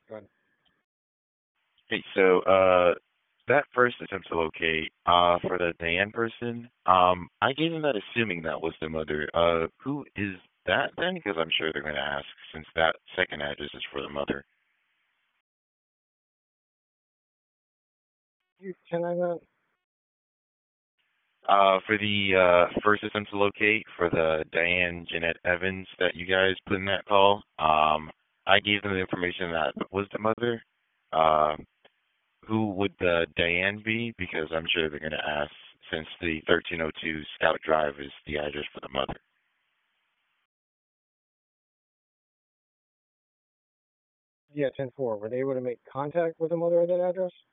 Go ahead. Hey, that first attempt to locate, for the Diane person, I gave them that assuming that was the mother. Who is that then? Because I'm sure they're going to ask since that second address is for the mother. Can I not? For the first attempt to locate for the Diane Jeanette Evans that you guys put in that call, I gave them the information that was the mother. Uh, who would the Diane be? Because I'm sure they're going to ask since the 1302 Scout Drive is the address for the mother. Yeah, 10-4. Were they able to make contact with the mother at that address?